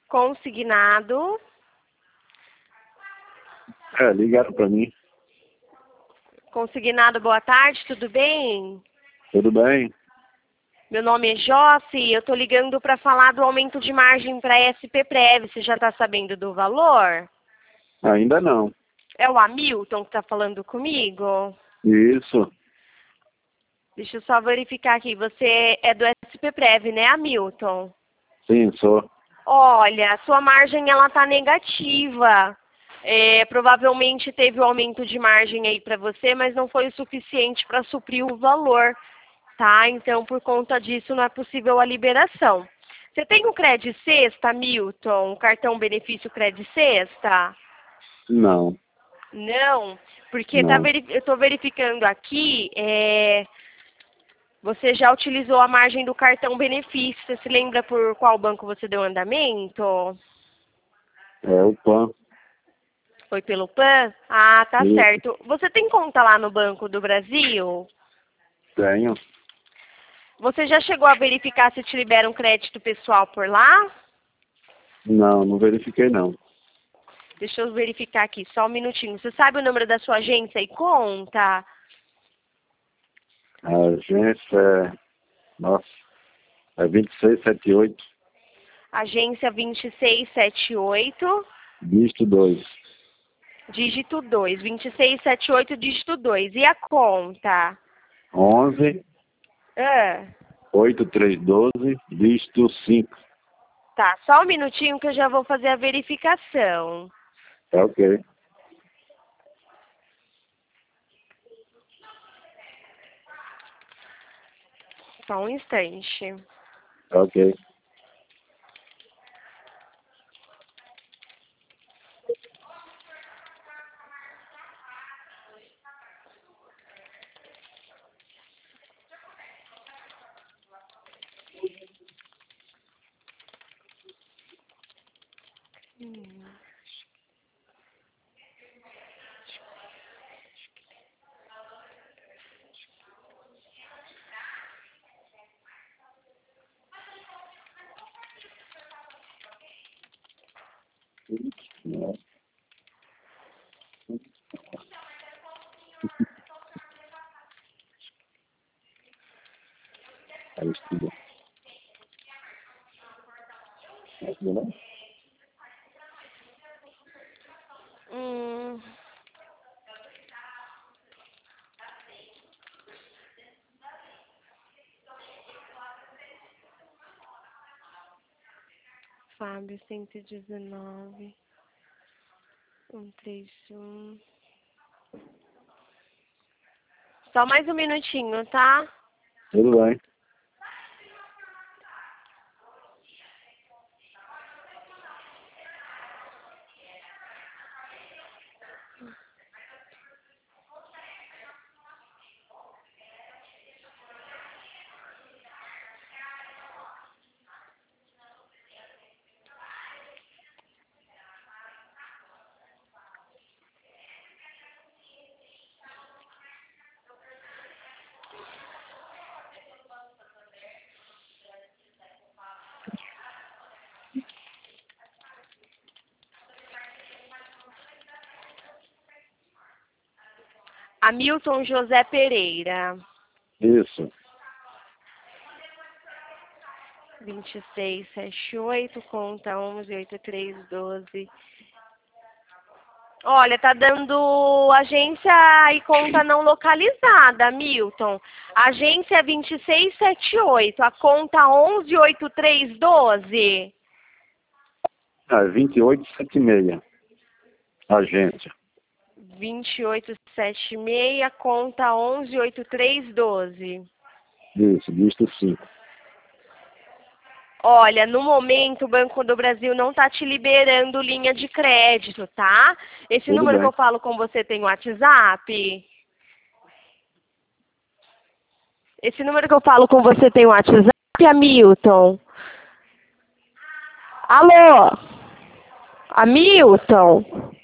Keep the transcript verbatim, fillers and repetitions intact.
Consignado. É, ligaram pra mim. Consignado, boa tarde, tudo bem? Tudo bem? Meu nome é Jossi, eu tô ligando para falar do aumento de margem para S P Prev. Você já tá sabendo do valor? Ainda não. É o Hamilton que tá falando comigo? Isso. Deixa eu só verificar aqui. Você é do S P Prev, né, Hamilton? Sim, sou. Olha, a sua margem ela tá negativa. É, provavelmente teve um aumento de margem aí para você, mas não foi o suficiente para suprir o valor, tá? Então, por conta disso, não é possível a liberação. Você tem o Cred Sexta, Milton? O cartão benefício Cred Sexta? Não. Não, porque tá Não. veri- eu estou verificando aqui, é, você já utilizou a margem do cartão benefício. Você se lembra por qual banco você deu andamento? É o PAN. Foi pelo PAN? Ah, tá Isso. certo. Você tem conta lá no Banco do Brasil? Tenho. Você já chegou a verificar se te libera um crédito pessoal por lá? Não, não verifiquei não. Deixa eu verificar aqui, só um minutinho. Você sabe o número da sua agência e conta? A agência é... Nossa. É vinte e seis setenta e oito, Agência vinte e seis setenta e oito, dígito dois. dígito dois. vinte e seis setenta e oito, dígito dois. E a conta? onze Ah, oitenta e três doze, dígito cinco. tá, só um minutinho que eu já vou fazer a verificação. É ok. Só um instante. É ok. Aí estuda. É tudo bem? Hum, Fábio, cento e dezenove, cento e trinta e um. Só mais um minutinho, tá? Tudo bem. Hamilton José Pereira. Isso. vinte e seis setenta e oito, conta onze oitenta e três doze. Olha, tá dando agência e conta não localizada, Milton. Agência vinte e seis setenta e oito, a conta onze oitenta e três doze. Ah, vinte e oito setenta e seis. Agência. vinte e oito setenta e seis, conta onze oitenta e três doze. Isso, dígito cinco. Olha, no momento o Banco do Brasil não está te liberando linha de crédito, tá? Esse Tudo número que bem. eu falo com você tem WhatsApp? Esse número que eu falo com você tem WhatsApp, Hamilton? Alô? Hamilton?